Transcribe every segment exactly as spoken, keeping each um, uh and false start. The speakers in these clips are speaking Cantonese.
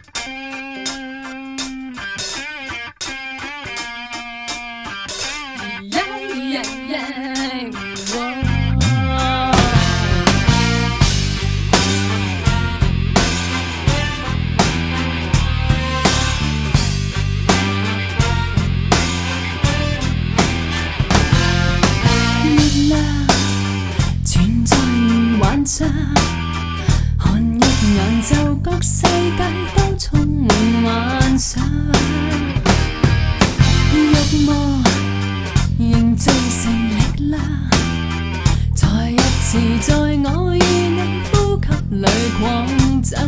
看一眼就覺世界都充滿幻想，欲望凝聚成力量，再一次在我與你呼吸裏擴張。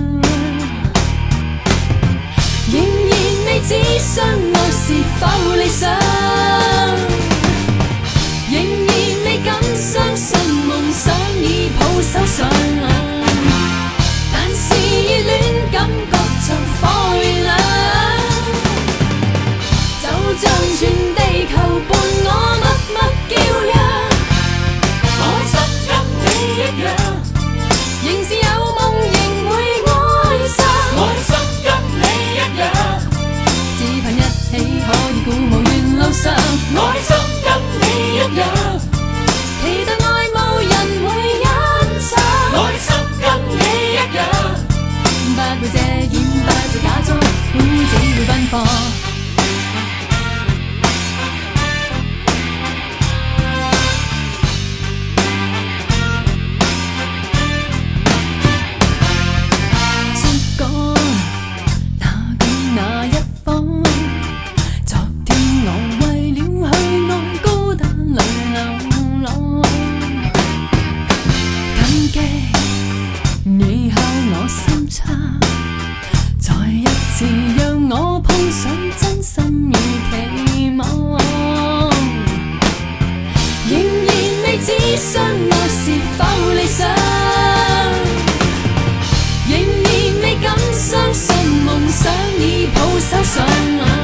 仍然未知相愛是否理想，仍然未敢相信夢想已抱手上，但是熱戀感覺像火與亮，就像全地球伴我默默叫嚷。我心跟你一樣，仍是有夢仍會愛上。我心跟你一樣，只憑一起可以鼓舞沿路上。愛心跟你一樣，期待愛慕人會欣賞。愛心跟你一樣，不會遮掩，不會假裝，只會奔放。你敲我心窗，再一次讓我碰上真心與期望。仍然未知相愛是否理想，仍然未敢相信夢想已抱手上。